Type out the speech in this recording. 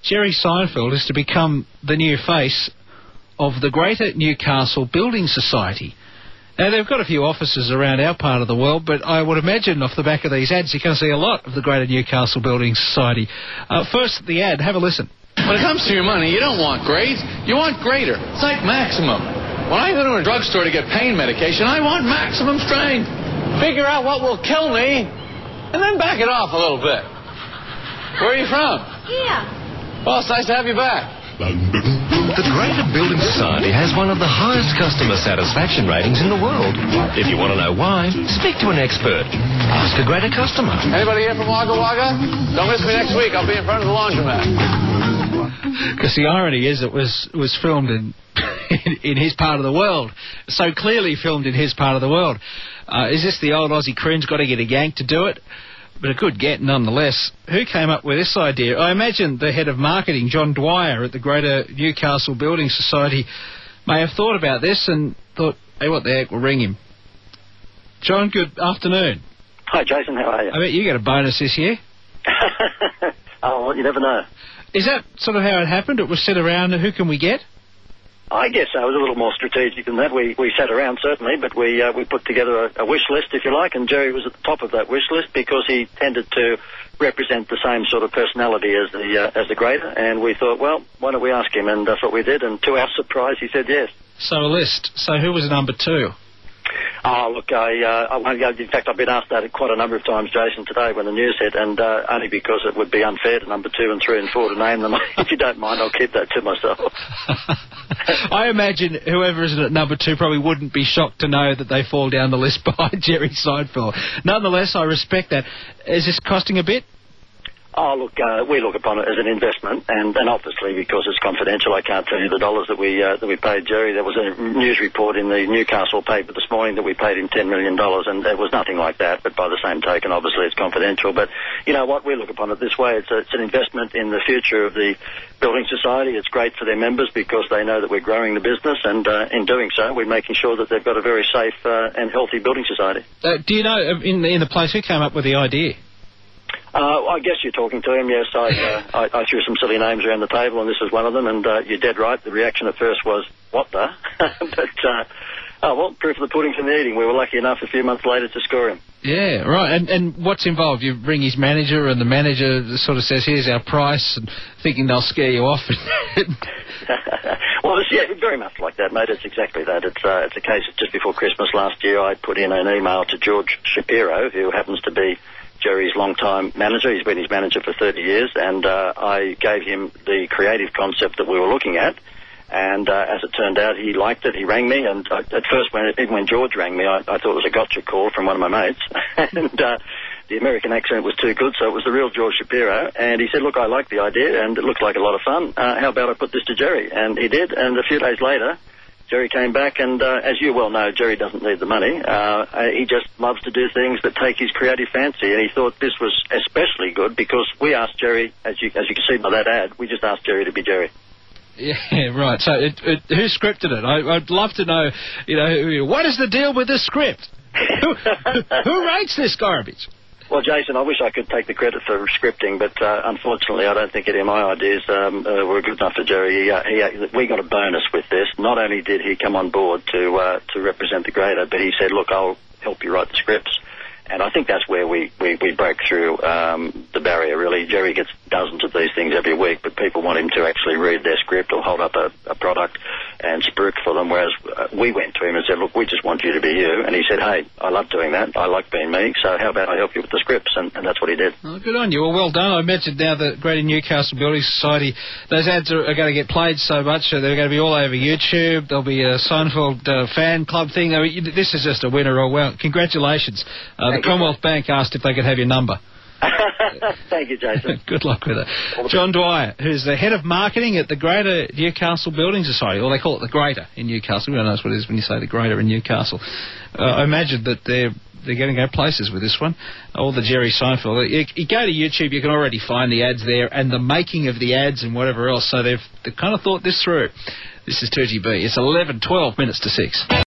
Jerry Seinfeld is to become the new face of the Greater Newcastle Building Society. Now, they've got a few offices around our part of the world, but I would imagine off the back of these ads, you can see a lot of the Greater Newcastle Building Society. First, the ad. Have a listen. When it comes to your money, you don't want great, you want greater. It's like Maximum. When I go to a drugstore to get pain medication, I want maximum strength. Figure out what will kill me, and then back it off a little bit. Where are you from? Here. Well, it's nice to have you back. The Greater Building Society has one of the highest customer satisfaction ratings in the world. If you want to know why, speak to an expert. Ask a Greater customer. Anybody here from Wagga Wagga? Don't miss me next week. I'll be in front of the laundromat. Because the irony is it was filmed in his part of the world. So clearly filmed in his part of the world. Is this the old Aussie cringe, got to get a yank to do it? But a good get nonetheless. Who came up with this idea? I imagine the head of marketing, John Dwyer, at the Greater Newcastle Building Society, may have thought about this and thought, hey, what the heck, we'll ring him. John, good afternoon. Hi, Jason, how are you? I bet you get a bonus this year. Oh, well, you never know. Is that sort of how it happened? It was set around, who can we get? I guess so. It was a little more strategic than that. We sat around, certainly, but we put together a wish list, if you like, and Jerry was at the top of that wish list because he tended to represent the same sort of personality as the Greater, and we thought, well, why don't we ask him? And that's what we did, and to our surprise, he said yes. So a list. So who was number two? Oh, look, I won't go. In fact, I've been asked that quite a number of times, Jason, today when the news hit, and only because it would be unfair to number 2 and 3 and 4 to name them. If you don't mind, I'll keep that to myself. I imagine whoever is at number 2 probably wouldn't be shocked to know that they fall down the list behind Jerry Seinfeld. Nonetheless, I respect that. Is this costing a bit? Oh, look, we look upon it as an investment, and obviously because it's confidential, I can't tell you the dollars that we paid Jerry. There was a news report in the Newcastle paper this morning that we paid him $10 million, and there was nothing like that. But by the same token, obviously it's confidential. But you know what? We look upon it this way: it's an investment in the future of the building society. It's great for their members because they know that we're growing the business, and in doing so, we're making sure that they've got a very safe and healthy building society. Do you know in the place who came up with the idea? I guess you're talking to him, yes. I threw some silly names around the table, and this is one of them, and you're dead right. The reaction at first was, what the? But, proof of the pudding's in the eating. We were lucky enough a few months later to score him. Yeah, right. And what's involved? You bring his manager, and the manager sort of says, here's our price, and thinking they'll scare you off. Well, yeah, very much like that, mate. It's exactly that. It's a case of just before Christmas last year, I put in an email to George Shapiro, who happens to be Jerry's long-time manager. He's been his manager for 30 years, and I gave him the creative concept that we were looking at, and as it turned out, he liked it. He rang me, and at first, even when George rang me, I thought it was a gotcha call from one of my mates, and the American accent was too good, so it was the real George Shapiro, and he said, look, I like the idea, and it looks like a lot of fun. How about I put this to Jerry? And he did, and a few days later, Jerry came back, and as you well know, Jerry doesn't need the money. He just loves to do things that take his creative fancy, and he thought this was especially good because we asked Jerry, as you can see by that ad, we just asked Jerry to be Jerry. Yeah, right. So who scripted it? I'd love to know, what is the deal with this script? Who writes this garbage? Well, Jason, I wish I could take the credit for scripting, but unfortunately I don't think any of my ideas were good enough for Jerry. We got a bonus with this. Not only did he come on board to represent the Greater, but he said, look, I'll help you write the scripts. And I think that's where we broke through the barrier, really. Jerry gets dozens of these things every week, but people want him to actually read their script or hold up a product and spruik for them, whereas we went to him and said, look, we just want you to be you. And he said, hey, I love doing that. I like being me, so how about I help you with the scripts? And that's what he did. Oh, good on you. Well done. I mentioned now the Greater Newcastle Building Society, those ads are going to get played so much, they're going to be all over YouTube. There'll be a Seinfeld fan club thing. I mean, this is just a winner. Well, congratulations. The Commonwealth Bank asked if they could have your number. Thank you, Jason. Good luck with it. John Dwyer, who's the head of marketing at the Greater Newcastle Building Society, or they call it the Greater in Newcastle. We don't know what it is when you say the Greater in Newcastle. I imagine that they're going to go places with this one. All the Jerry Seinfeld. You go to YouTube, you can already find the ads there and the making of the ads and whatever else. So they've kind of thought this through. This is 2GB. It's 12 minutes to 6.